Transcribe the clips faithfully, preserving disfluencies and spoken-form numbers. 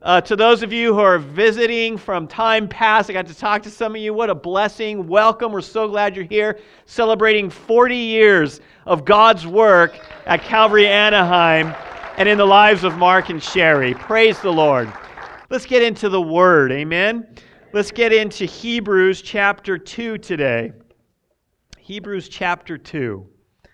Uh, to those of you who are visiting from time past, I got to talk to some of you. What a blessing. Welcome. We're so glad you're here celebrating forty years of God's work at Calvary Anaheim and in the lives of Mark and Sherry. Praise the Lord. Let's get into the Word. Amen. Let's get into Hebrews chapter two today. Hebrews chapter two.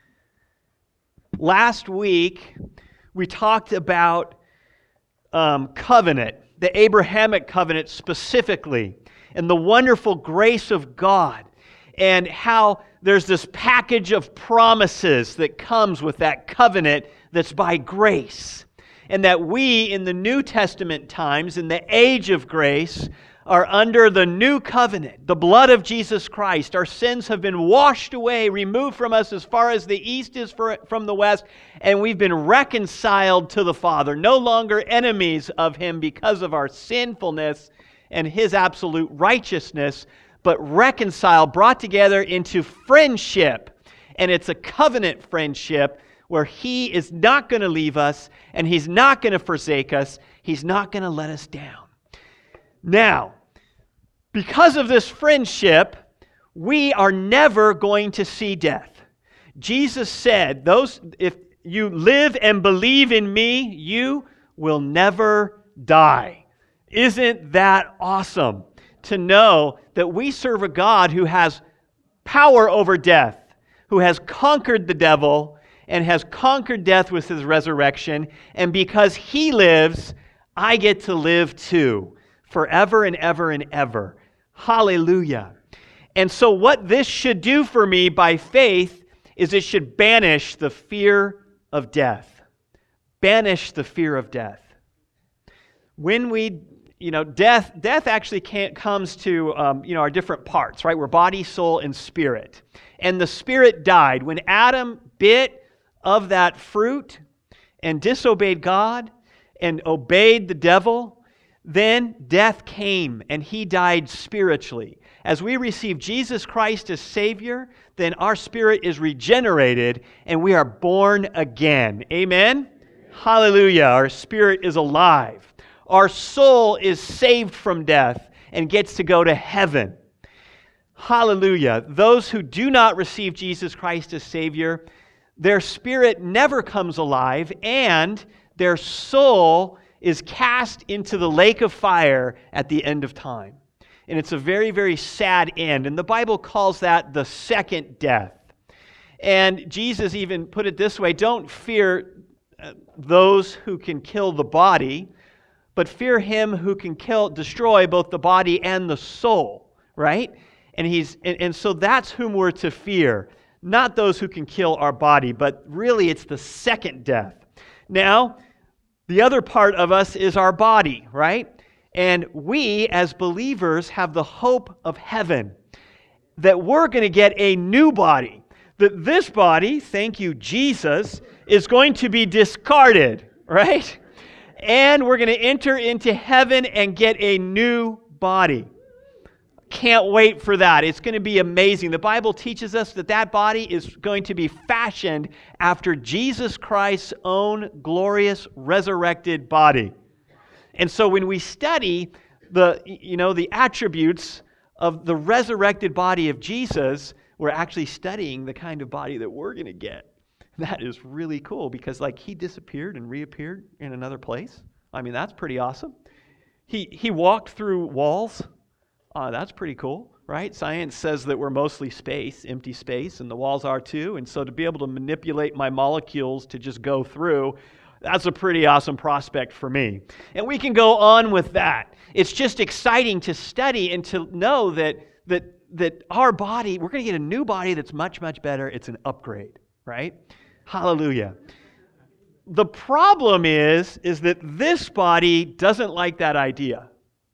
Last week, we talked about Um, covenant, the Abrahamic covenant specifically, and the wonderful grace of God, and how there's this package of promises that comes with that covenant that's by grace, and that we in the New Testament times, in the age of grace, are under the new covenant, the blood of Jesus Christ. Our sins have been washed away, removed from us as far as the east is from the west, and we've been reconciled to the Father, no longer enemies of Him because of our sinfulness and His absolute righteousness, but reconciled, brought together into friendship. And it's a covenant friendship where He is not going to leave us, and He's not going to forsake us. He's not going to let us down. Now, because of this friendship, we are never going to see death. Jesus said, "Those if you live and believe in me, you will never die." Isn't that awesome to know that we serve a God who has power over death, who has conquered the devil and has conquered death with His resurrection, and because He lives, I get to live too. Forever and ever and ever. Hallelujah. And so what this should do for me by faith is it should banish the fear of death. Banish the fear of death. When we, you know, death, death actually can't, comes to, um, you know, our different parts, right? We're body, soul, and spirit. And the spirit died. When Adam bit of that fruit and disobeyed God and obeyed the devil, then death came and he died spiritually. As we receive Jesus Christ as Savior, then our spirit is regenerated and we are born again. Amen? Hallelujah. Our spirit is alive. Our soul is saved from death and gets to go to heaven. Hallelujah. Those who do not receive Jesus Christ as Savior, their spirit never comes alive and their soul is cast into the lake of fire at the end of time. And it's a very, very sad end. And the Bible calls that the second death. And Jesus even put it this way: don't fear those who can kill the body, but fear Him who can kill, destroy both the body and the soul, right? And he's and, and so that's whom we're to fear. Not those who can kill our body, but really it's the second death. Now, the other part of us is our body, right? And we, as believers, have the hope of heaven, that we're going to get a new body. That this body, thank you, Jesus, is going to be discarded, right? And we're going to enter into heaven and get a new body. Can't wait for that. It's going to be amazing. The Bible teaches us that that body is going to be fashioned after Jesus Christ's own glorious resurrected body. And so when we study the, you know, the attributes of the resurrected body of Jesus, we're actually studying the kind of body that we're going to get. That is really cool because like He disappeared and reappeared in another place. I mean, that's pretty awesome. He he walked through walls. Uh, that's pretty cool, right? Science says that we're mostly space, empty space, and the walls are too. And so to be able to manipulate my molecules to just go through, that's a pretty awesome prospect for me. And we can go on with that. It's just exciting to study and to know that that that our body, we're going to get a new body that's much, much better. It's an upgrade, right? Hallelujah. The problem is, is that this body doesn't like that idea.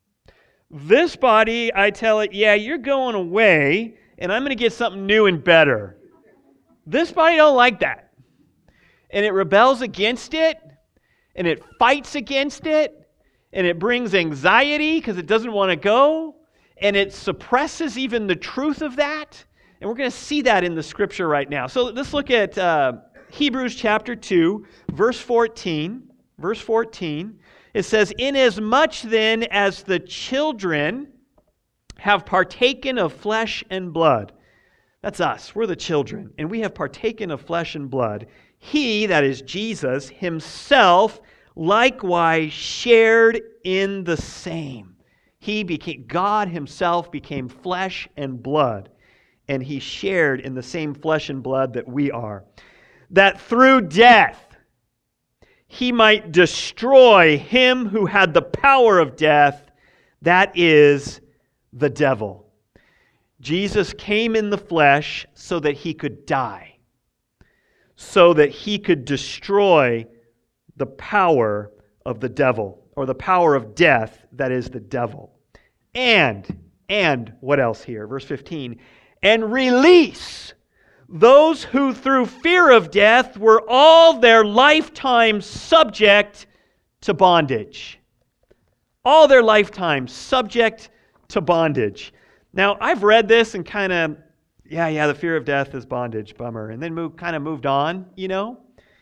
This body, I tell it, yeah, you're going away, and I'm going to get something new and better. This body don't like that. And it rebels against it, and it fights against it, and it brings anxiety because it doesn't want to go, and it suppresses even the truth of that. And we're going to see that in the Scripture right now. So let's look at uh, Hebrews chapter two, verse fourteen. Verse fourteen. It says, "Inasmuch then as the children have partaken of flesh and blood." That's us. We're the children. And we have partaken of flesh and blood. He, that is Jesus, himself likewise shared in the same. He became, God himself became flesh and blood. And he shared in the same flesh and blood that we are. That through death he might destroy him who had the power of death, that is the devil. Jesus came in the flesh so that he could die, so that he could destroy the power of the devil, or the power of death, that is the devil. And, and what else here? Verse fifteen, "And release those who through fear of death were all their lifetime subject to bondage." All their lifetime subject to bondage. Now, I've read this and kind of, yeah, yeah, the fear of death is bondage, bummer. And then move, kind of moved on, you know?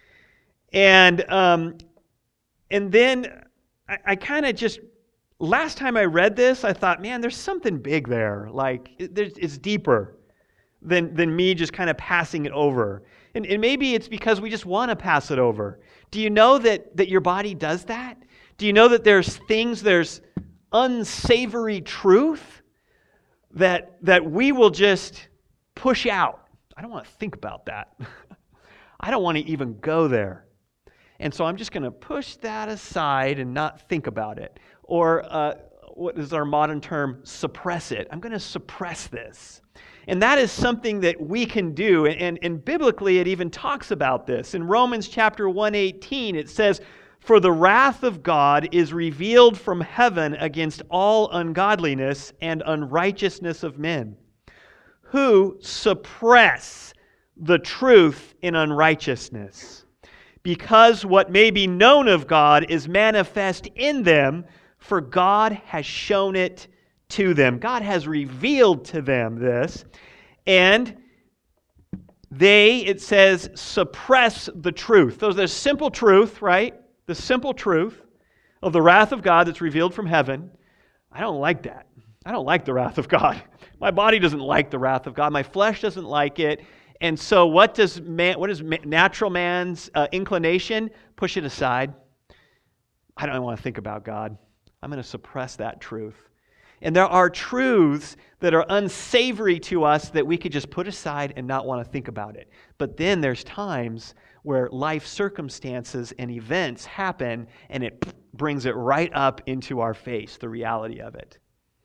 And um, and then I, I kind of just, last time I read this, I thought, man, there's something big there. Like, it, it's deeper than, than me just kind of passing it over. And, and maybe it's because we just want to pass it over. Do you know that, that your body does that? Do you know that there's things, there's unsavory truth that that we will just push out? I don't want to think about that. I don't want to even go there. And so I'm just going to push that aside and not think about it. Or uh, what is our modern term? Suppress it. I'm going to suppress this. And that is something that we can do. And, and biblically, it even talks about this. In Romans chapter one eighteen, it says, "For the wrath of God is revealed from heaven against all ungodliness and unrighteousness of men, who suppress the truth in unrighteousness, because what may be known of God is manifest in them, for God has shown it to them." God has revealed to them this, and they, it says, suppress the truth. Those are simple truth, right? The simple truth of the wrath of God that's revealed from heaven. I don't like that. I don't like the wrath of God. My body doesn't like the wrath of God. My flesh doesn't like it. And so what does man, what is natural man's uh, inclination? Push it aside. I don't want to think about God. I'm going to suppress that truth. And there are truths that are unsavory to us that we could just put aside and not want to think about it. But then there's times where life circumstances and events happen and it brings it right up into our face, the reality of it.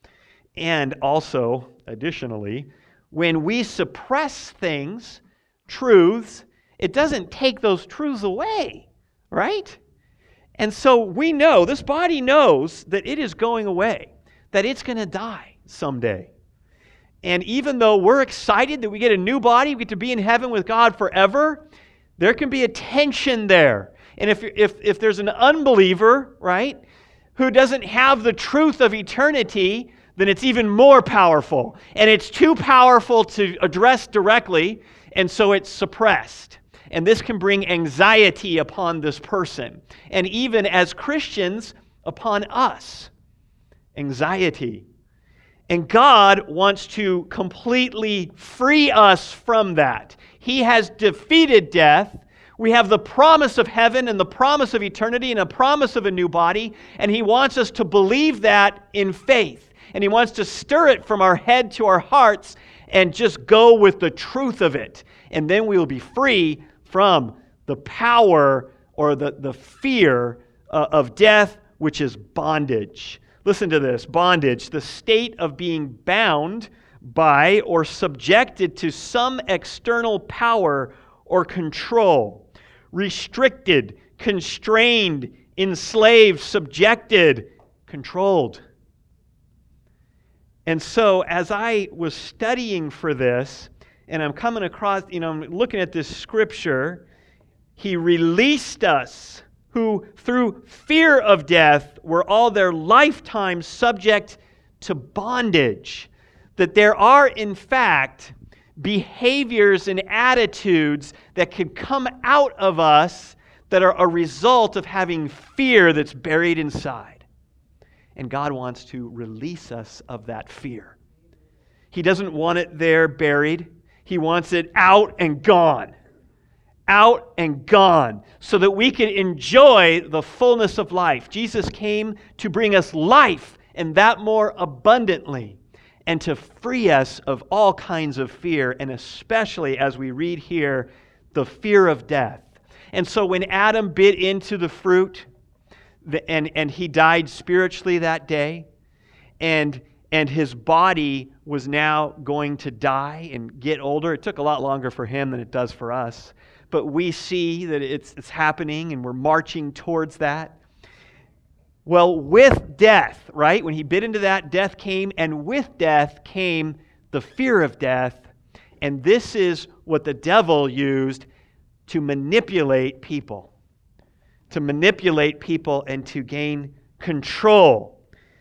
And also, additionally, when we suppress things, truths, it doesn't take those truths away, right? And so we know, this body knows that it is going away, that it's going to die someday. And even though we're excited that we get a new body, we get to be in heaven with God forever, there can be a tension there. And if, if, if there's an unbeliever, right, who doesn't have the truth of eternity, then it's even more powerful. And it's too powerful to address directly, and so it's suppressed. And this can bring anxiety upon this person. And even as Christians, upon us. Anxiety. And God wants to completely free us from that. He has defeated death. We have the promise of heaven and the promise of eternity and a promise of a new body. And He wants us to believe that in faith. And He wants to stir it from our head to our hearts and just go with the truth of it. And then we will be free from the power or the, the fear uh, of death, which is bondage. Listen to this. Bondage, the state of being bound by or subjected to some external power or control. Restricted, constrained, enslaved, subjected, controlled. And so as I was studying for this, and I'm coming across, you know, I'm looking at this scripture, He released us who through fear of death were all their lifetime subject to bondage. That there are, in fact, behaviors and attitudes that could come out of us that are a result of having fear that's buried inside. And God wants to release us of that fear. He doesn't want it there buried. He wants it out and gone. Out and gone, so that we can enjoy the fullness of life. Jesus came to bring us life, and that more abundantly, and to free us of all kinds of fear, and especially, as we read here, the fear of death. And so when Adam bit into the fruit, the, and, and he died spiritually that day, and, and his body was now going to die and get older. It took a lot longer for him than it does for us. But we see that it's, it's happening, and we're marching towards that. Well, with death, right? When he bit into that, death came, and with death came the fear of death. And this is what the devil used to manipulate people. To manipulate people and to gain control.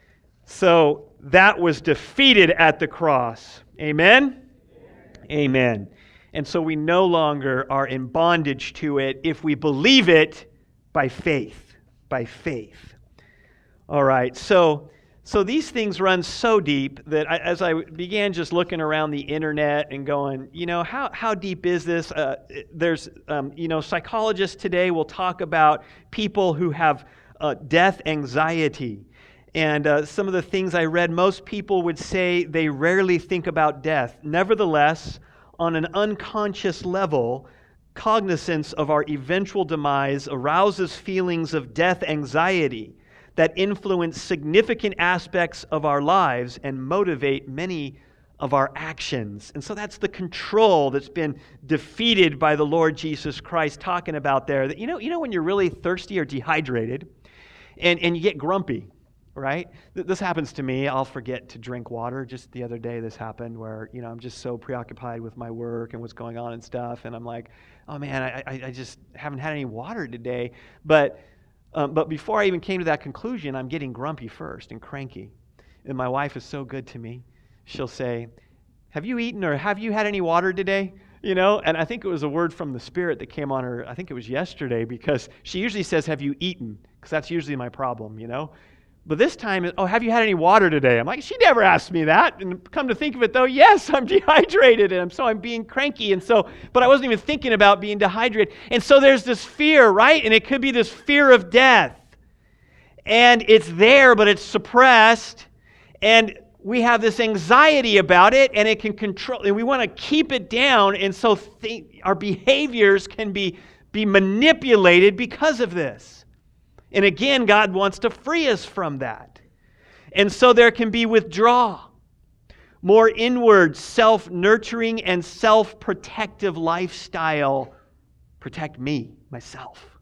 So that was defeated at the cross. Amen? Amen. Amen. And so we no longer are in bondage to it if we believe it by faith. By faith. All right, so so these things run so deep that I, as I began just looking around the internet and going, you know, how, how deep is this? Uh, there's, um, you know, psychologists today will talk about people who have uh, death anxiety. And uh, some of the things I read, most people would say they rarely think about death. Nevertheless, on an unconscious level, cognizance of our eventual demise arouses feelings of death anxiety that influence significant aspects of our lives and motivate many of our actions. And so that's the control that's been defeated by the Lord Jesus Christ, talking about there. That, you know, you know when you're really thirsty or dehydrated and, and you get grumpy, right? This happens to me. I'll forget to drink water. Just the other day this happened where, you know, I'm just so preoccupied with my work and what's going on and stuff. And I'm like, oh man, I, I, I just haven't had any water today. But um, but before I even came to that conclusion, I'm getting grumpy first and cranky. And my wife is so good to me. She'll say, have you eaten or have you had any water today? You know, and I think it was a word from the Spirit that came on her, I think it was yesterday, because she usually says, have you eaten? Because that's usually my problem, you know. But this time, oh, have you had any water today? I'm like, she never asked me that. And come to think of it, though, yes, I'm dehydrated, and so I'm being cranky. And so, but I wasn't even thinking about being dehydrated. And so there's this fear, right? And it could be this fear of death. And it's there, but it's suppressed. And we have this anxiety about it, and it can control, and we want to keep it down. And so th- our behaviors can be, be manipulated because of this. And again, God wants to free us from that. And so there can be withdrawal, more inward, self-nurturing and self-protective lifestyle. Protect me, myself.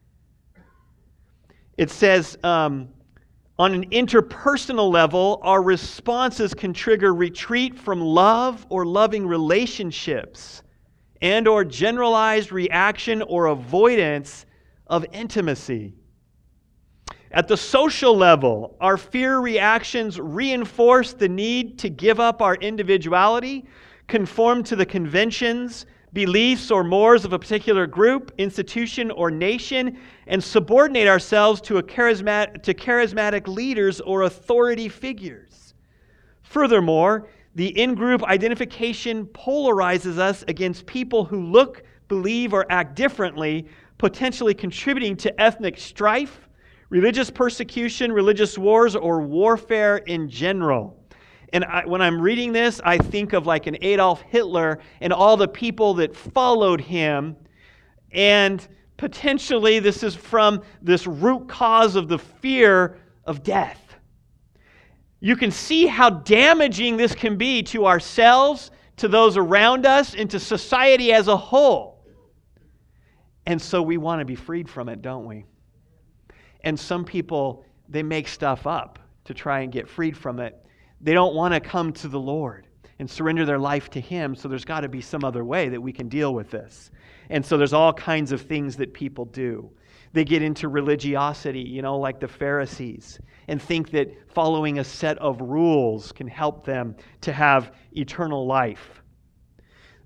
It says, um, on an interpersonal level, our responses can trigger retreat from love or loving relationships and or generalized reaction or avoidance of intimacy. At the social level, our fear reactions reinforce the need to give up our individuality, conform to the conventions, beliefs, or mores of a particular group, institution, or nation, and subordinate ourselves to, a charismatic, to charismatic leaders or authority figures. Furthermore, the in-group identification polarizes us against people who look, believe, or act differently, potentially contributing to ethnic strife, religious persecution, religious wars, or warfare in general. And I, when I'm reading this, I think of like an Adolf Hitler and all the people that followed him. And potentially this is from this root cause of the fear of death. You can see how damaging this can be to ourselves, to those around us, and to society as a whole. And so we want to be freed from it, don't we? And some people, they make stuff up to try and get freed from it. They don't want to come to the Lord and surrender their life to Him, so there's got to be some other way that we can deal with this. And so there's all kinds of things that people do. They get into religiosity, you know, like the Pharisees, and think that following a set of rules can help them to have eternal life.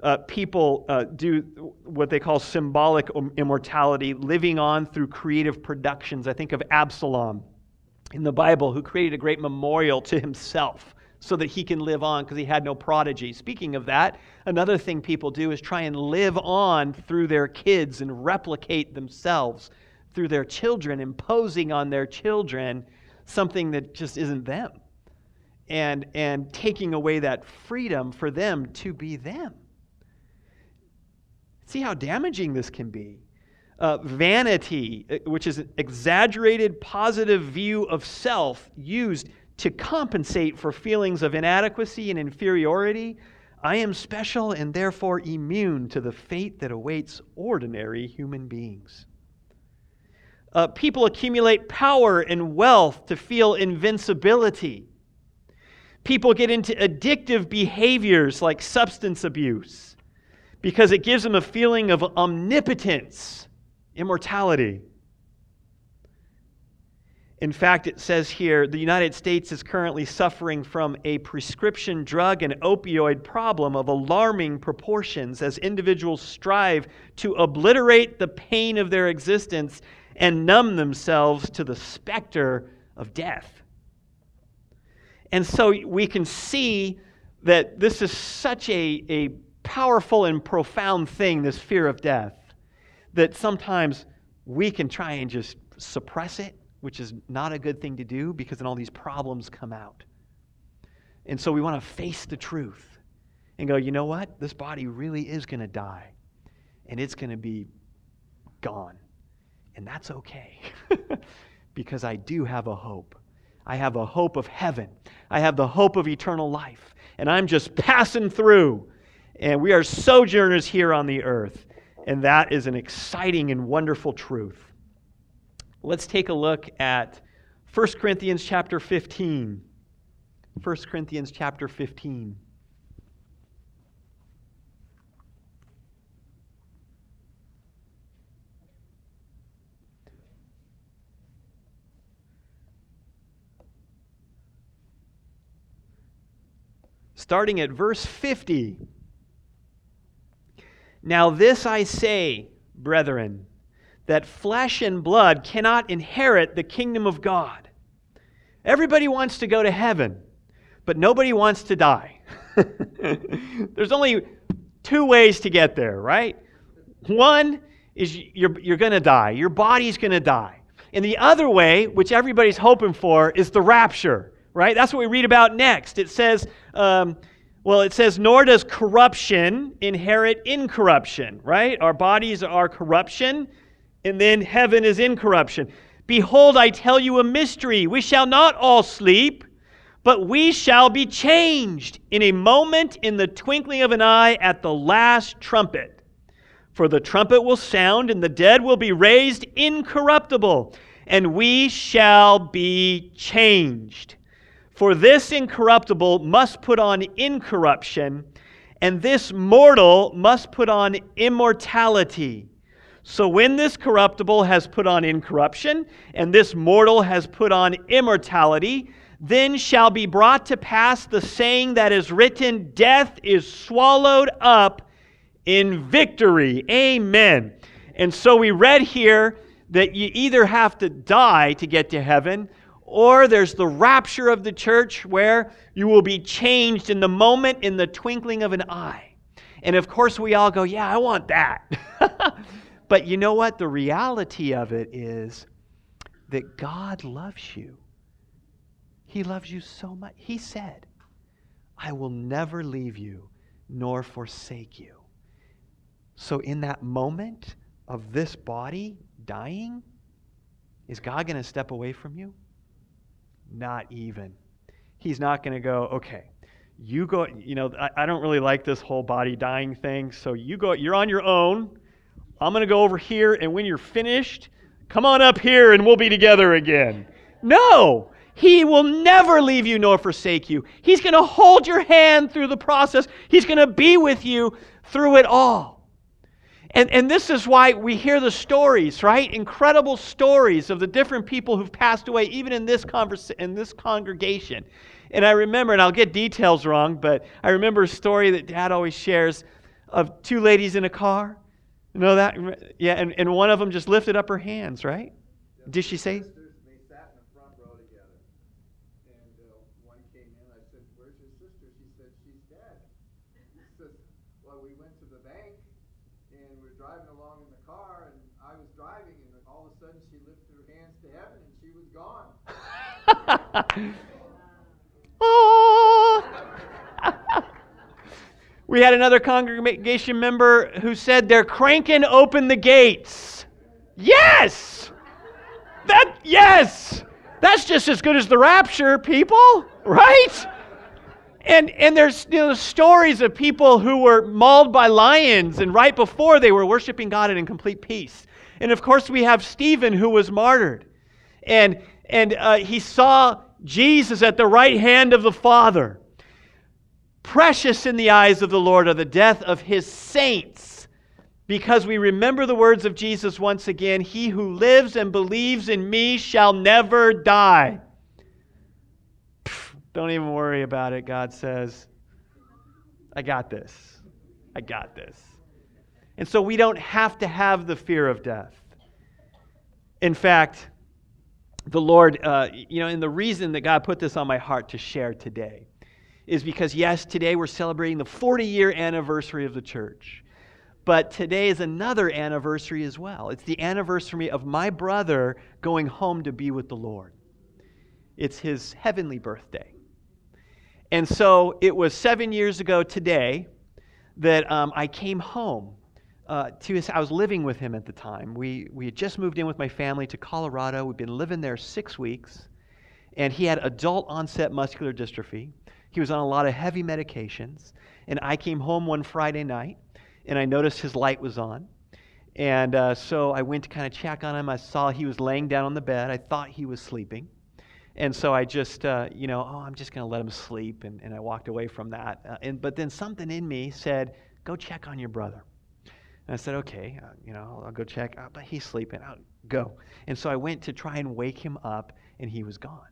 uh, people uh, do what they call symbolic immortality, living on through creative productions. I think of Absalom in the Bible, who created a great memorial to himself so that he can live on because he had no prodigy. Speaking of that, another thing people do is try and live on through their kids and replicate themselves through their children, imposing on their children something that just isn't them, and, and taking away that freedom for them to be them. See how damaging this can be. Uh, vanity, which is an exaggerated positive view of self used to compensate for feelings of inadequacy and inferiority. I am special and therefore immune to the fate that awaits ordinary human beings. Uh, people accumulate power and wealth to feel invincibility. People get into addictive behaviors like substance abuse because it gives them a feeling of omnipotence, immortality. In fact, it says here, the United States is currently suffering from a prescription drug and opioid problem of alarming proportions as individuals strive to obliterate the pain of their existence and numb themselves to the specter of death. And so we can see that this is such a, a powerful and profound thing, this fear of death, that sometimes we can try and just suppress it, which is not a good thing to do because then all these problems come out. And so we want to face the truth and go, you know what? This body really is going to die, and it's going to be gone. And that's okay because I do have a hope. I have a hope of heaven. I have the hope of eternal life. And I'm just passing through. And we are sojourners here on the earth. And that is an exciting and wonderful truth. Let's take a look at First Corinthians chapter fifteen. First Corinthians chapter fifteen. Starting at verse fifty. Now this I say, brethren, that flesh and blood cannot inherit the kingdom of God. Everybody wants to go to heaven, but nobody wants to die. There's only two ways to get there, right? One is you're, you're going to die. Your body's going to die. And the other way, which everybody's hoping for, is the rapture, right? That's what we read about next. It says, um, well, it says, nor does corruption inherit incorruption, right? Our bodies are corruption, and then heaven is incorruption. Behold, I tell you a mystery. We shall not all sleep, but we shall be changed in a moment, in the twinkling of an eye, at the last trumpet. For the trumpet will sound, and the dead will be raised incorruptible, and we shall be changed. For this incorruptible must put on incorruption, and this mortal must put on immortality. So when this corruptible has put on incorruption, and this mortal has put on immortality, then shall be brought to pass the saying that is written, death is swallowed up in victory. Amen. And so we read here that you either have to die to get to heaven, or there's the rapture of the church where you will be changed in the moment, in the twinkling of an eye. And of course we all go, yeah, I want that. But you know what? The reality of it is that God loves you. He loves you so much. He said, I will never leave you nor forsake you. So in that moment of this body dying, is God going to step away from you? Not even. He's not going to go, okay, you go, you know, I, I don't really like this whole body dying thing, so you go, you're on your own. I'm going to go over here, and when you're finished, come on up here and we'll be together again. No! He will never leave you nor forsake you. He's going to hold your hand through the process. He's going to be with you through it all. And, and this is why we hear the stories, right? Incredible stories of the different people who've passed away, even in this converse, in this congregation. And I remember, and I'll get details wrong, but I remember a story that Dad always shares of two ladies in a car? You know that? Yeah, and, and one of them just lifted up her hands, right? Did she say? Sisters, they sat in the front row together. And uh, one came in, I said, "Where's your sister?" She said, "She's dead." He says, "Well, we went to the bank, and we were driving along in the car, and I was driving, and all of a sudden she lifted her hands to heaven, and she was gone." Oh. We had another congregation member who said they're cranking open the gates. Yes! That, yes! That's just as good as the rapture, people, right? And and there's you know stories of people who were mauled by lions, and right before they were worshiping God in complete peace. And of course we have Stephen, who was martyred. And, and uh, he saw Jesus at the right hand of the Father. Precious in the eyes of the Lord are the death of His saints, because we remember the words of Jesus once again, "He who lives and believes in me shall never die." Pfft, don't even worry about it, God says. I got this. I got this. And so we don't have to have the fear of death. In fact, the Lord, uh, you know, and the reason that God put this on my heart to share today is because, yes, today we're celebrating the forty-year anniversary of the church. But today is another anniversary as well. It's the anniversary of my brother going home to be with the Lord. It's his heavenly birthday. And so it was seven years ago today that um, I came home uh, to his. I was living with him at the time. We, we had just moved in with my family to Colorado. We'd been living there six weeks. And he had adult onset muscular dystrophy. He was on a lot of heavy medications. And I came home one Friday night, and I noticed his light was on. And uh, so I went to kind of check on him. I saw he was laying down on the bed. I thought he was sleeping. And so I just, uh, you know, oh, I'm just going to let him sleep. And, and I walked away from that. Uh, and But then something in me said, go check on your brother. And I said, okay, uh, you know, I'll, I'll go check. Oh, but he's sleeping. I'll go. And so I went to try and wake him up, and he was gone.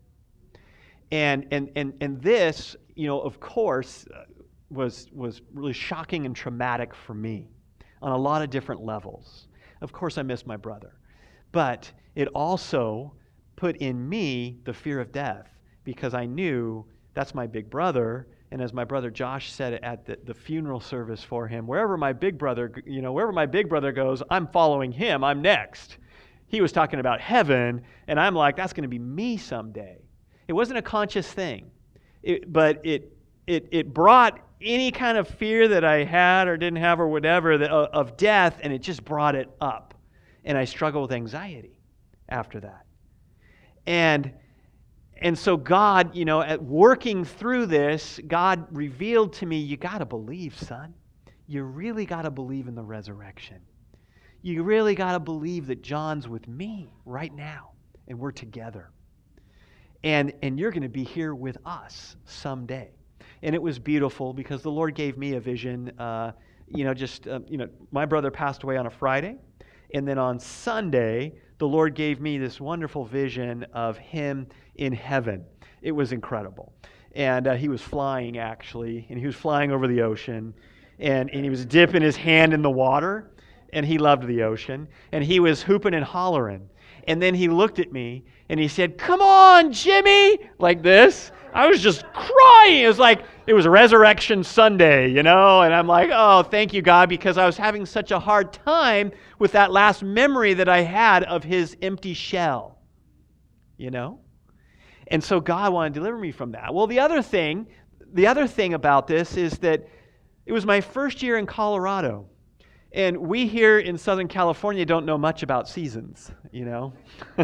And and and and this, you know, of course, uh, was was really shocking and traumatic for me on a lot of different levels. Of course, I miss my brother, but it also put in me the fear of death, because I knew that's my big brother. And as my brother Josh said at the, the funeral service for him, wherever my big brother, you know, wherever my big brother goes, I'm following him. I'm next. He was talking about heaven, and I'm like, that's going to be me someday. It wasn't a conscious thing, it, but it, it it brought any kind of fear that I had or didn't have or whatever that, uh, of death, and it just brought it up. And I struggled with anxiety after that. And and so God, you know, at working through this, God revealed to me, you got to believe, son. You really got to believe in the resurrection. You really got to believe that John's with me right now, and we're together. And and you're going to be here with us someday. And it was beautiful because the Lord gave me a vision. Uh, you know, just, uh, you know, my brother passed away on a Friday. And then on Sunday, the Lord gave me this wonderful vision of him in heaven. It was incredible. And uh, he was flying, actually. And he was flying over the ocean. And, and he was dipping his hand in the water. And he loved the ocean. And he was hooping and hollering. And then he looked at me and he said, "Come on, Jimmy," like this. I was just crying. It was like, it was Resurrection Sunday, you know? And I'm like, oh, thank you, God, because I was having such a hard time with that last memory that I had of his empty shell, you know? And so God wanted to deliver me from that. Well, the other thing, the other thing about this is that it was my first year in Colorado. And we here in Southern California don't know much about seasons, you know.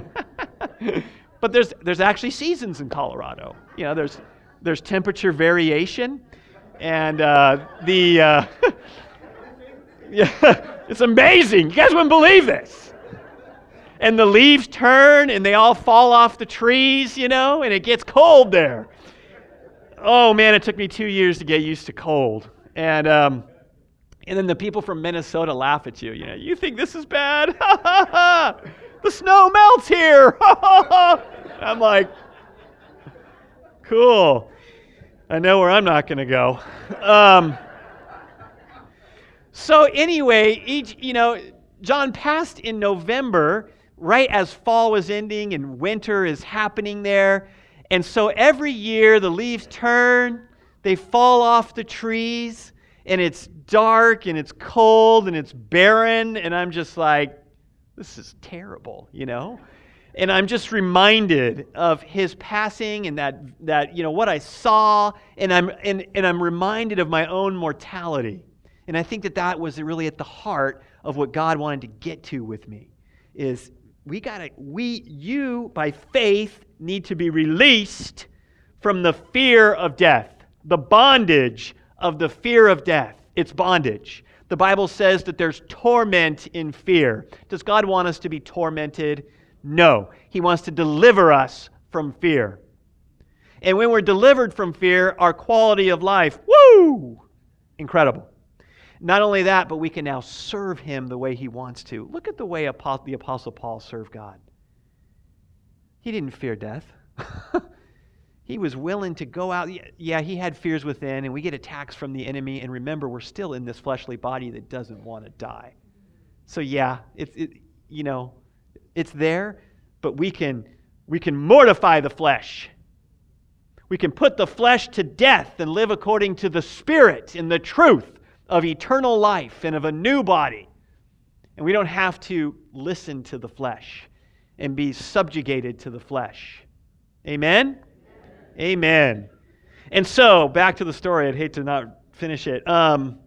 But there's there's actually seasons in Colorado. You know, there's there's temperature variation, and uh, the uh, yeah, it's amazing. You guys wouldn't believe this. And the leaves turn, and they all fall off the trees, you know, and it gets cold there. Oh man, it took me two years to get used to cold, and. Um, And then the people from Minnesota laugh at you. You know, you think this is bad? The snow melts here. I'm like, cool. I know where I'm not going to go. Um, So anyway, each, you know, John passed in November, right as fall was ending and winter is happening there. And so every year the leaves turn, they fall off the trees, and it's dark and it's cold and it's barren, and I'm just like, this is terrible, you know? And I'm just reminded of his passing and that, that you know, what I saw, and I'm, and, and I'm reminded of my own mortality. And I think that that was really at the heart of what God wanted to get to with me, is we gotta, we, you, by faith, need to be released from the fear of death, the bondage of the fear of death. It's bondage. The Bible says that there's torment in fear. Does God want us to be tormented? No. He wants to deliver us from fear. And when we're delivered from fear, our quality of life, woo, incredible. Not only that, but we can now serve Him the way He wants to. Look at the way the Apostle Paul served God. He didn't fear death. He was willing to go out. Yeah, he had fears within, and we get attacks from the enemy. And remember, we're still in this fleshly body that doesn't want to die. So yeah, it's it, you know, it's there, but we can we can mortify the flesh. We can put the flesh to death and live according to the Spirit and the truth of eternal life and of a new body. And we don't have to listen to the flesh and be subjugated to the flesh. Amen? Amen. And so, back to the story. I'd hate to not finish it. Um,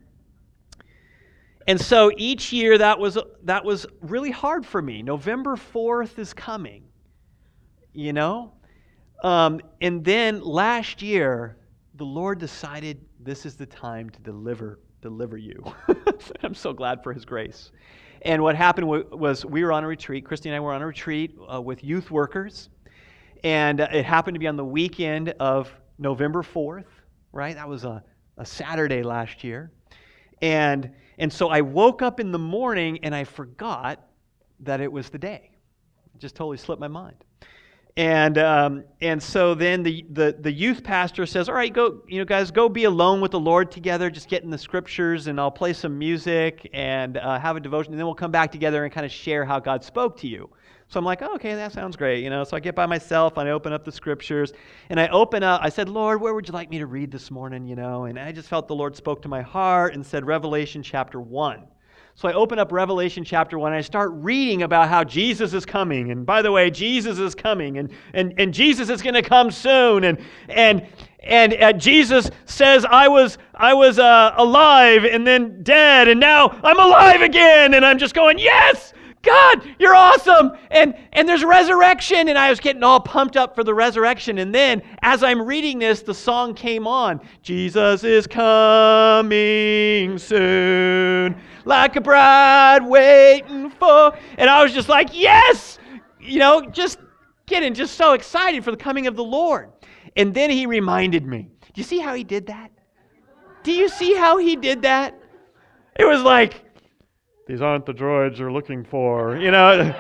and so each year that was that was really hard for me. November fourth is coming, you know? Um, and then last year, the Lord decided this is the time to deliver deliver you. I'm so glad for His grace. And what happened was we were on a retreat. Christy and I were on a retreat uh, with youth workers. And it happened to be on the weekend of November fourth, right? That was a, a Saturday last year. And, and so I woke up in the morning and I forgot that it was the day. It just totally slipped my mind. And um, and so then the, the, the youth pastor says, all right, go, you know, guys, go be alone with the Lord together, just get in the scriptures, and I'll play some music and uh, have a devotion, and then we'll come back together and kind of share how God spoke to you. So I'm like, oh, okay, that sounds great, you know. So I get by myself and I open up the scriptures, and I open up, I said, Lord, where would you like me to read this morning, you know? And I just felt the Lord spoke to my heart and said Revelation chapter one. So I open up Revelation chapter one, and I start reading about how Jesus is coming. And by the way, Jesus is coming, and and, and Jesus is going to come soon. And and and uh, Jesus says, I was I was uh, alive and then dead, and now I'm alive again. And I'm just going, yes, God, you're awesome. And and there's resurrection, and I was getting all pumped up for the resurrection. And then as I'm reading this, the song came on. Jesus is coming soon, like a bride waiting for. And I was just like, yes, you know, just getting just so excited for the coming of the Lord. And then He reminded me. Do you see how He did that? Do you see how He did that? It was like, these aren't the droids you're looking for, you know.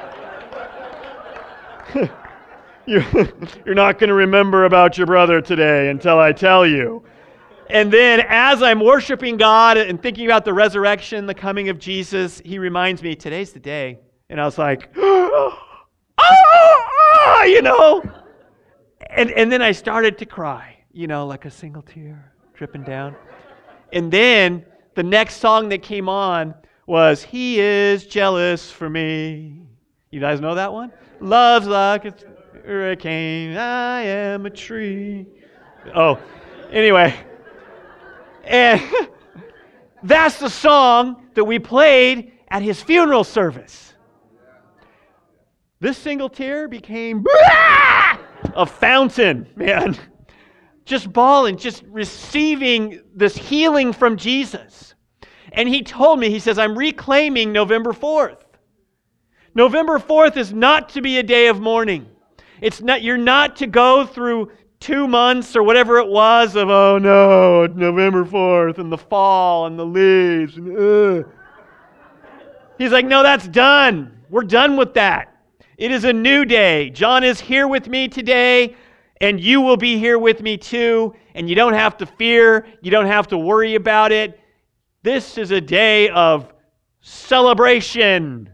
you, you're not going to remember about your brother today until I tell you. And then as I'm worshiping God and thinking about the resurrection, the coming of Jesus, He reminds me, today's the day. And I was like, oh, oh, you know. And, and then I started to cry, you know, like a single tear dripping down. And then the next song that came on was He is jealous for me. You guys know that one? Love's like a hurricane, I am a tree. Oh, anyway. And that's the song that we played at His funeral service. This single tear became a fountain, man. Just bawling, just receiving this healing from Jesus. And He told me, He says, I'm reclaiming November fourth. November fourth is not to be a day of mourning. It's not, you're not to go through two months or whatever it was of, oh no, November fourth and the fall and the leaves. And, uh. He's like, no, that's done. We're done with that. It is a new day. John is here with me today, and you will be here with me too. And you don't have to fear. You don't have to worry about it. This is a day of celebration.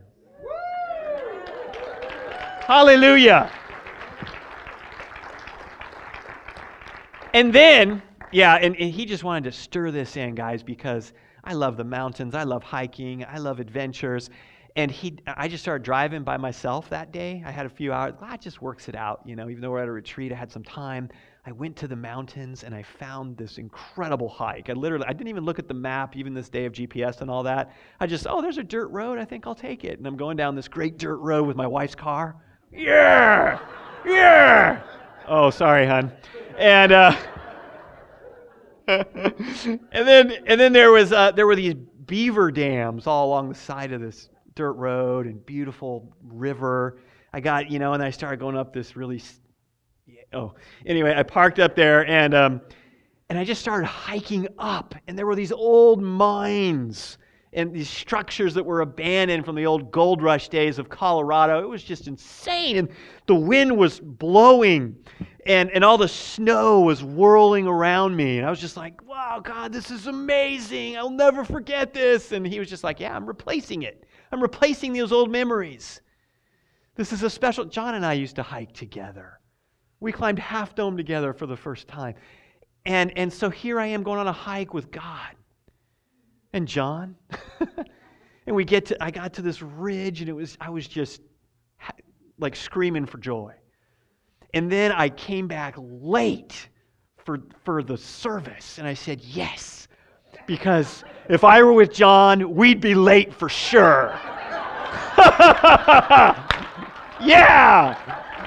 Hallelujah. And then, yeah, and, and he just wanted to stir this in, guys, because I love the mountains. I love hiking. I love adventures. And he, I just started driving by myself that day. I had a few hours. God just works it out, you know. Even though we're at a retreat, I had some time. I went to the mountains and I found this incredible hike. I literally, I didn't even look at the map, even this day of G P S and all that. I just, oh, there's a dirt road. I think I'll take it. And I'm going down this great dirt road with my wife's car. Yeah, yeah. Oh, sorry, hon. And uh, and then and then there was uh, there were these beaver dams all along the side of this dirt road and beautiful river. I got, you know, and I started going up this really, oh, anyway, I parked up there and um, and I just started hiking up, and there were these old mines and these structures that were abandoned from the old gold rush days of Colorado. It was just insane, and the wind was blowing, and, and all the snow was whirling around me, and I was just like, wow, God, this is amazing. I'll never forget this. And he was just like, yeah, I'm replacing it. I'm replacing those old memories. This is a special... John and I used to hike together. We climbed Half Dome together for the first time. And, and so here I am going on a hike with God and John. And we get to, I got to this ridge, and it was, I was just like screaming for joy. And then I came back late for, for the service, and I said, yes, because if I were with John, we'd be late for sure. Yeah!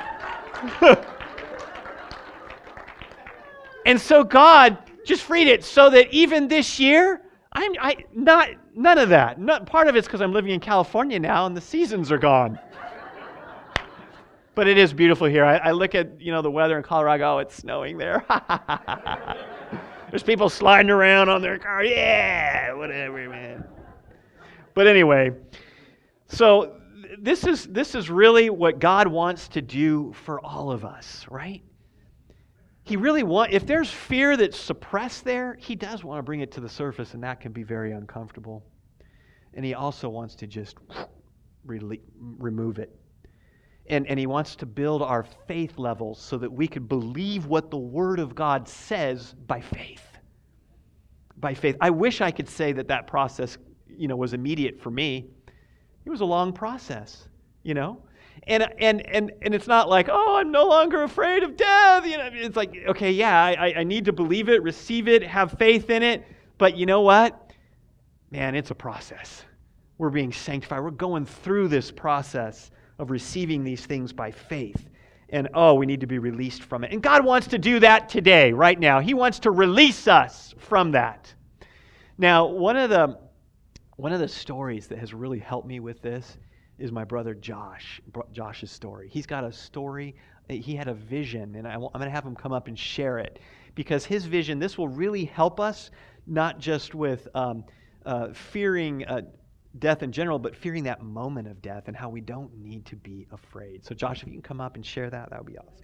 And so God just freed it so that even this year, I'm I not none of that. Not, part of it's because I'm living in California now and the seasons are gone. But it is beautiful here. I, I look at, you know, the weather in Colorado. Oh, it's snowing there. There's people sliding around on their car. Yeah, whatever, man. But anyway, so this is this is really what God wants to do for all of us, right? He really wants, if there's fear that's suppressed there, he does want to bring it to the surface, and that can be very uncomfortable. And he also wants to just re- remove it. And, and he wants to build our faith levels so that we could believe what the Word of God says by faith. By faith. I wish I could say that that process, you know, was immediate for me. It was a long process, you know. And and and and it's not like, oh, I'm no longer afraid of death. You know, it's like, okay, yeah, I, I need to believe it, receive it, have faith in it. But you know what? Man, it's a process. We're being sanctified. We're going through this process of receiving these things by faith. And oh, we need to be released from it. And God wants to do that today, right now. He wants to release us from that. Now, one of the one of the stories that has really helped me with this is my brother Josh, Josh's story. He's got a story, he had a vision, and I, I'm going to have him come up and share it, because his vision, this will really help us, not just with um, uh, fearing uh, death in general, but fearing that moment of death and how we don't need to be afraid. So Josh, if you can come up and share that, that would be awesome.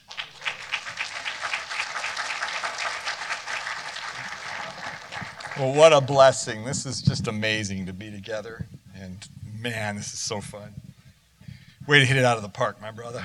Well, what a blessing. This is just amazing to be together. And man, this is so fun. Way to hit it out of the park, my brother.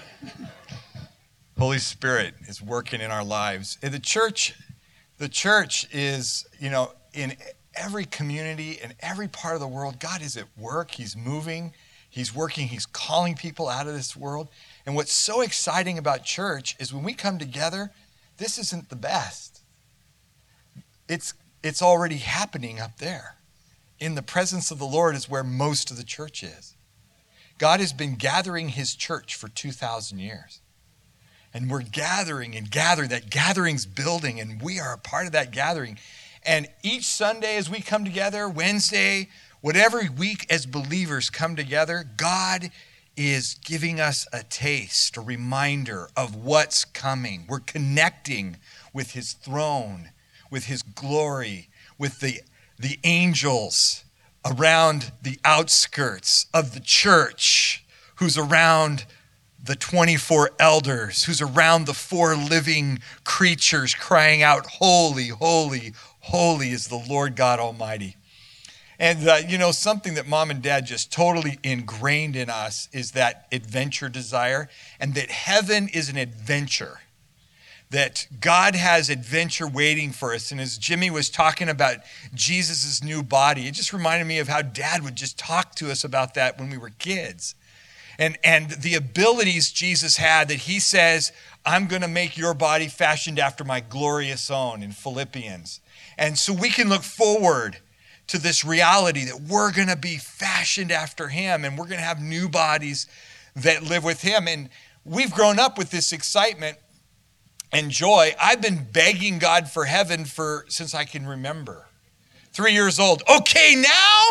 Holy Spirit is working in our lives. And the church, the church is, you know, in every community, in every part of the world, God is at work. He's moving. He's working. He's calling people out of this world. And what's so exciting about church is when we come together, this isn't the best. It's It's already happening up there. In the presence of the Lord is where most of the church is. God has been gathering his church for two thousand years. And we're gathering and gathering. That gathering's building, and we are a part of that gathering. And each Sunday as we come together, Wednesday, whatever week as believers come together, God is giving us a taste, a reminder of what's coming. We're connecting with his throne, with his glory, with the, the angels around the outskirts of the church, who's around the twenty-four elders, who's around the four living creatures crying out, holy, holy, holy is the Lord God Almighty. And, uh, you know, something that mom and dad just totally ingrained in us is that adventure desire, and that heaven is an adventure, that God has adventure waiting for us. And as Jimmy was talking about Jesus' new body, it just reminded me of how dad would just talk to us about that when we were kids. And, and the abilities Jesus had, that he says, I'm going to make your body fashioned after my glorious own in Philippians. And so we can look forward to this reality that we're going to be fashioned after him, and we're going to have new bodies that live with him. And we've grown up with this excitement and joy. I've been begging God for heaven for since I can remember. Three years old. Okay, now?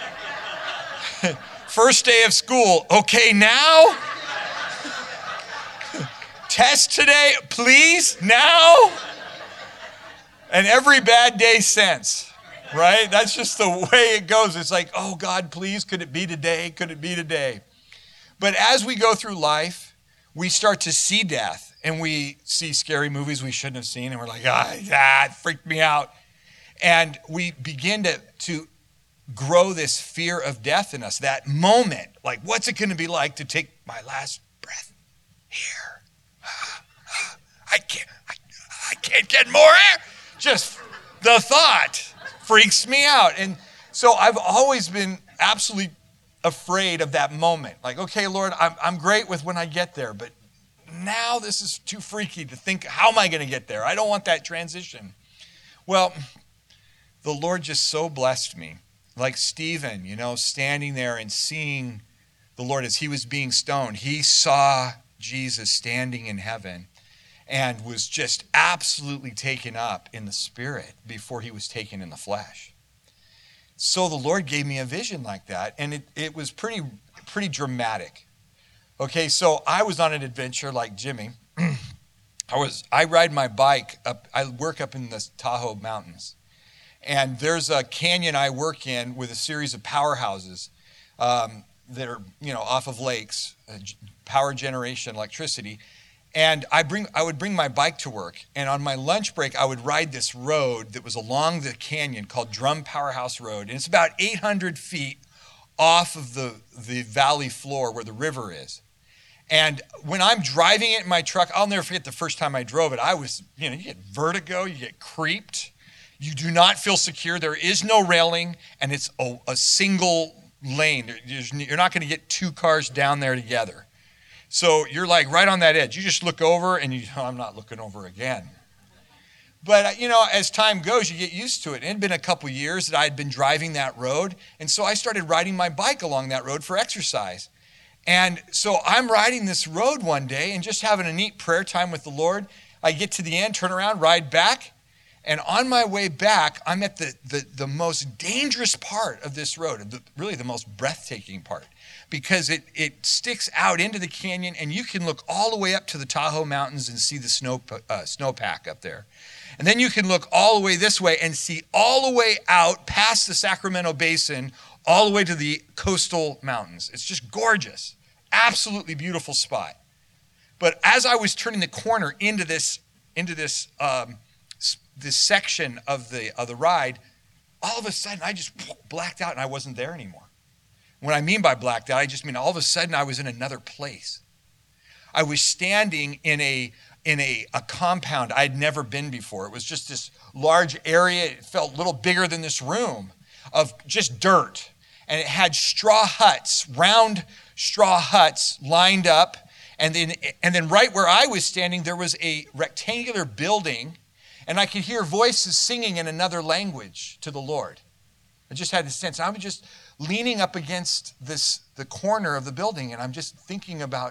First day of school. Okay, now? Test today, please, now? And every bad day since. Right? That's just the way it goes. It's like, oh God, please, could it be today? Could it be today? But as we go through life, we start to see death, and we see scary movies we shouldn't have seen, and we're like, ah, that freaked me out. And we begin to, to grow this fear of death in us, that moment, like, what's it going to be like to take my last breath here? I can't, I, I can't get more air. Just the thought freaks me out. And so I've always been absolutely afraid of that moment. Like, okay, Lord, I'm, I'm great with when I get there, but now this is too freaky to think, how am I going to get there? I don't want that transition. Well, the Lord just so blessed me. Like Stephen, you know, standing there and seeing the Lord as he was being stoned. He saw Jesus standing in heaven and was just absolutely taken up in the spirit before he was taken in the flesh. So the Lord gave me a vision like that, and it, it was pretty, pretty dramatic. Okay, so I was on an adventure like Jimmy. I was I ride my bike up, I work up in the Tahoe Mountains. And there's a canyon I work in with a series of powerhouses um, that are, you know, off of lakes, uh, power generation, electricity. And I bring, I would bring my bike to work, and on my lunch break, I would ride this road that was along the canyon called Drum Powerhouse Road, and it's about eight hundred feet off of the, the valley floor where the river is. And when I'm driving it in my truck, I'll never forget the first time I drove it. I was, you know, you get vertigo, you get creeped, you do not feel secure. There is no railing, and it's a, a single lane. You're not going to get two cars down there together. So you're like right on that edge. You just look over and you, oh, I'm not looking over again. But, you know, as time goes, you get used to it. It had been a couple years that I had been driving that road. And so I started riding my bike along that road for exercise. And so I'm riding this road one day and just having a neat prayer time with the Lord. I get to the end, turn around, ride back. And on my way back, I'm at the, the, the most dangerous part of this road, the, really the most breathtaking part, because it, it sticks out into the canyon, and you can look all the way up to the Tahoe Mountains and see the snow uh, snowpack up there. And then you can look all the way this way and see all the way out past the Sacramento Basin, all the way to the coastal mountains. It's just gorgeous, absolutely beautiful spot. But as I was turning the corner into this, into this, um, this section of the of the ride, all of a sudden I just blacked out and I wasn't there anymore. What I mean by blacked out, I just mean all of a sudden I was in another place. I was standing in a in a, a compound I'd never been before. It was just this large area. It felt a little bigger than this room of just dirt. And it had straw huts, round straw huts lined up. And then, and then right where I was standing, there was a rectangular building, and I could hear voices singing in another language to the Lord. I just had this sense. I was just leaning up against this the corner of the building, and I'm just thinking about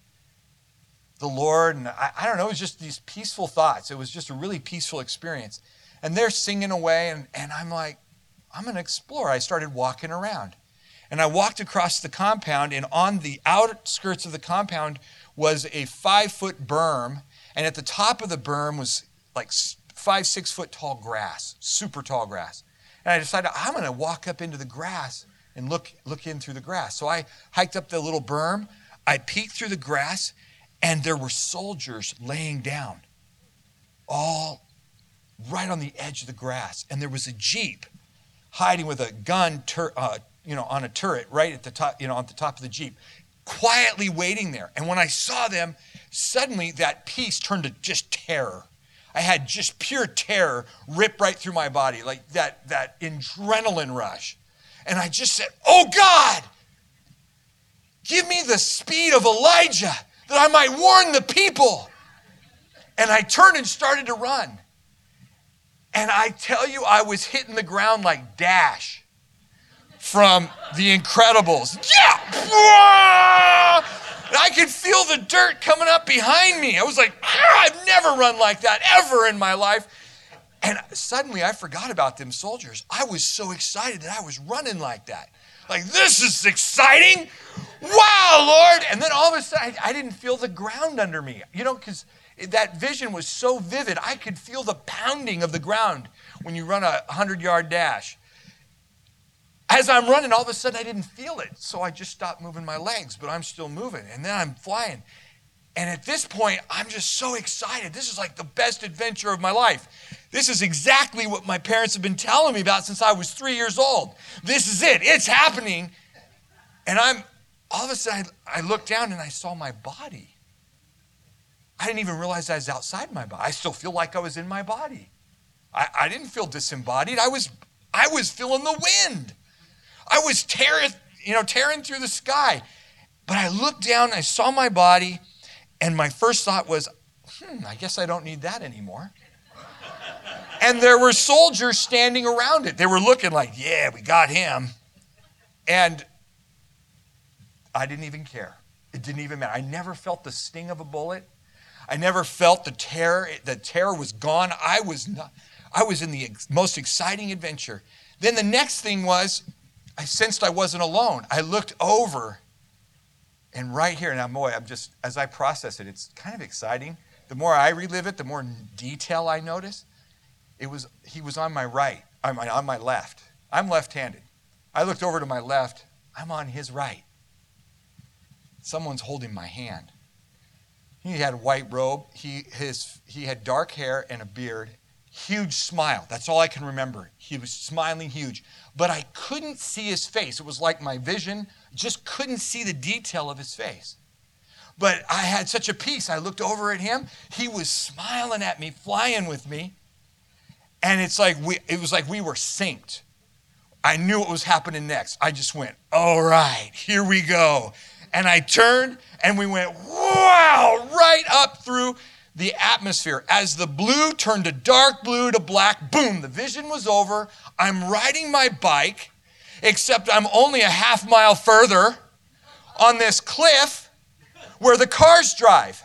the Lord, and I, I don't know, it was just these peaceful thoughts. It was just a really peaceful experience. And they're singing away, and, and I'm like, I'm going to explore. I started walking around. And I walked across the compound, and on the outskirts of the compound was a five-foot berm, and at the top of the berm was like five, six-foot tall grass, super tall grass. And I decided I'm going to walk up into the grass and look look in through the grass. So I hiked up the little berm. I peeked through the grass, and there were soldiers laying down, all right on the edge of the grass. And there was a Jeep hiding with a gun, tur- uh, you know, on a turret right at the top, you know, on the top of the Jeep, quietly waiting there. And when I saw them, suddenly that peace turned to just terror. I had just pure terror rip right through my body, like that, that adrenaline rush. And I just said, oh God, give me the speed of Elijah that I might warn the people. And I turned and started to run. And I tell you, I was hitting the ground like Dash from The Incredibles. Yeah! And I could feel the dirt coming up behind me. I was like, ah, I've never run like that ever in my life. And suddenly I forgot about them soldiers. I was so excited that I was running like that. Like, this is exciting. Wow, Lord. And then all of a sudden, I didn't feel the ground under me. You know, because that vision was so vivid. I could feel the pounding of the ground when you run a hundred-yard dash. As I'm running, all of a sudden, I didn't feel it. So I just stopped moving my legs, but I'm still moving. And then I'm flying. And at this point, I'm just so excited. This is like the best adventure of my life. This is exactly what my parents have been telling me about since I was three years old. This is it. It's happening. And I'm, all of a sudden, I looked down and I saw my body. I didn't even realize I was outside my body. I still feel like I was in my body. I, I didn't feel disembodied. I was, I was feeling the wind. I was tearing, you know, tearing through the sky. But I looked down, I saw my body, and my first thought was, hmm, I guess I don't need that anymore. And there were soldiers standing around it. They were looking like, yeah, we got him. And I didn't even care. It didn't even matter. I never felt the sting of a bullet. I never felt the terror. The terror was gone. I was not, I was in the ex- most exciting adventure. Then the next thing was, I sensed I wasn't alone. I looked over, and right here, now boy, I'm just, as I process it, it's kind of exciting. The more I relive it, the more detail I notice. It was, he was on my right, on my, on my left. I'm left-handed. I looked over to my left. I'm on his right. Someone's holding my hand. He had a white robe. He, his, he had dark hair and a beard. Huge smile. That's all I can remember. He was smiling huge. But I couldn't see his face. It was like my vision just couldn't see the detail of his face. But I had such a peace. I looked over at him. He was smiling at me, flying with me. And it's like we, it was like we were synced. I knew what was happening next. I just went, all right, here we go. And I turned and we went, wow, right up through the atmosphere. As the blue turned to dark blue to black, boom, the vision was over. I'm riding my bike, except I'm only a half mile further on this cliff where the cars drive.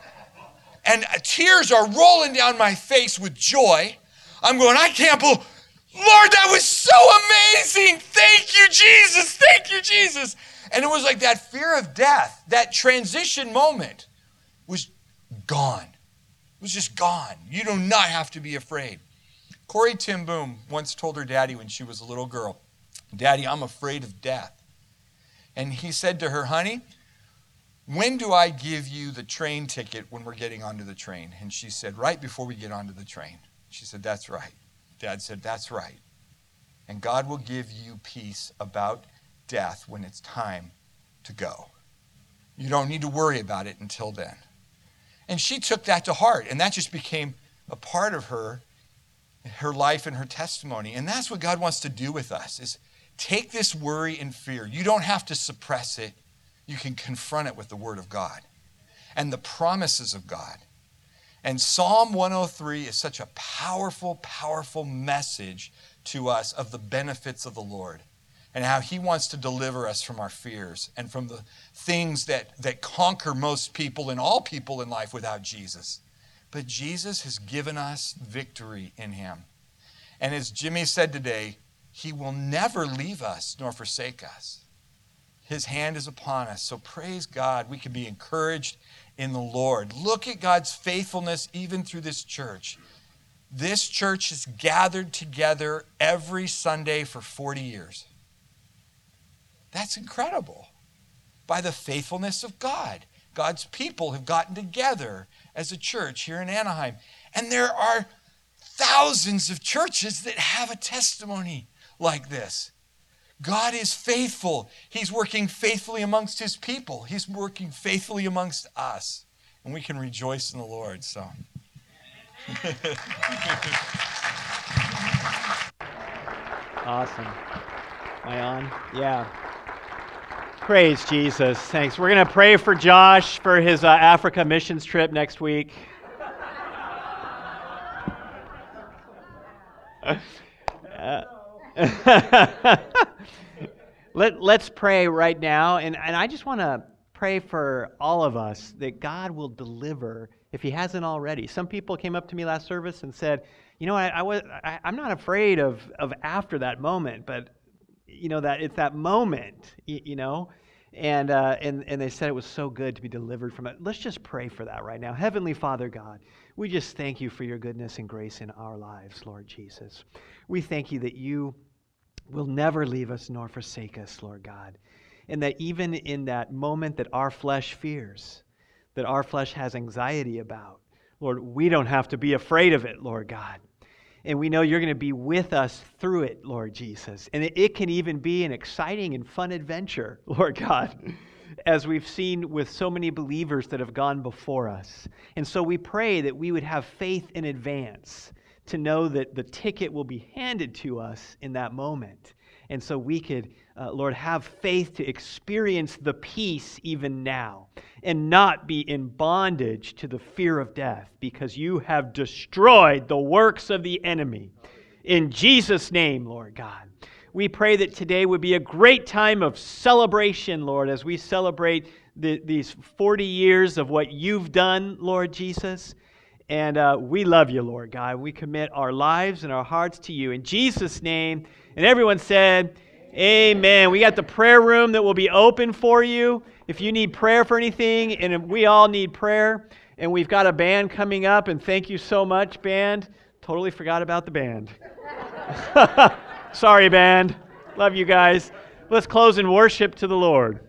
And tears are rolling down my face with joy. I'm going, I can't believe, Lord, that was so amazing. Thank you, Jesus. Thank you, Jesus. And it was like that fear of death, that transition moment was gone. It was just gone. You do not have to be afraid. Corrie ten Boom once told her daddy when she was a little girl, Daddy, I'm afraid of death. And he said to her, honey, when do I give you the train ticket when we're getting onto the train? And she said, right before we get onto the train. She said, that's right. Dad said, that's right. And God will give you peace about death when it's time to go. You don't need to worry about it until then. And she took that to heart, and that just became a part of her, her life and her testimony. And that's what God wants to do with us, is take this worry and fear. You don't have to suppress it. You can confront it with the Word of God and the promises of God. And Psalm one oh three is such a powerful, powerful message to us of the benefits of the Lord and how He wants to deliver us from our fears and from the things that, that conquer most people and all people in life without Jesus. But Jesus has given us victory in Him. And as Jimmy said today, He will never leave us nor forsake us. His hand is upon us. So praise God, we can be encouraged in the Lord. Look at God's faithfulness even through this church. This church has gathered together every Sunday for forty years. That's incredible. by the faithfulness of God. God's people have gotten together as a church here in Anaheim. And there are thousands of churches that have a testimony like this. God is faithful. He's working faithfully amongst his people. He's working faithfully amongst us. And we can rejoice in the Lord. So. Awesome. Am I on? Yeah. Praise Jesus. Thanks. We're going to pray for Josh for his uh, Africa missions trip next week. uh, Let, let's pray right now. And, and I just want to pray for all of us that God will deliver if he hasn't already. Some people came up to me last service and said, you know, I, I was, I, I'm not afraid of, of after that moment, but, you know, that it's that moment, you, you know, and, uh, and, and they said it was so good to be delivered from it. Let's just pray for that right now. Heavenly Father God, we just thank you for your goodness and grace in our lives, Lord Jesus. We thank you that you will never leave us nor forsake us, Lord God. And that even in that moment that our flesh fears, that our flesh has anxiety about, Lord, we don't have to be afraid of it, Lord God. And we know you're going to be with us through it, Lord Jesus. And it, it can even be an exciting and fun adventure, Lord God, as we've seen with so many believers that have gone before us. And so we pray that we would have faith in advance to know that the ticket will be handed to us in that moment. And so we could, uh, Lord, have faith to experience the peace even now and not be in bondage to the fear of death because you have destroyed the works of the enemy. In Jesus' name, Lord God, we pray that today would be a great time of celebration, Lord, as we celebrate the, these forty years of what you've done, Lord Jesus. And uh, we love you, Lord God. We commit our lives and our hearts to you. In Jesus' name. And everyone said, amen. We got the prayer room that will be open for you if you need prayer for anything. And we all need prayer. And we've got a band coming up. And thank you so much, band. Totally forgot about the band. Sorry, band. Love you guys. Let's close in worship to the Lord.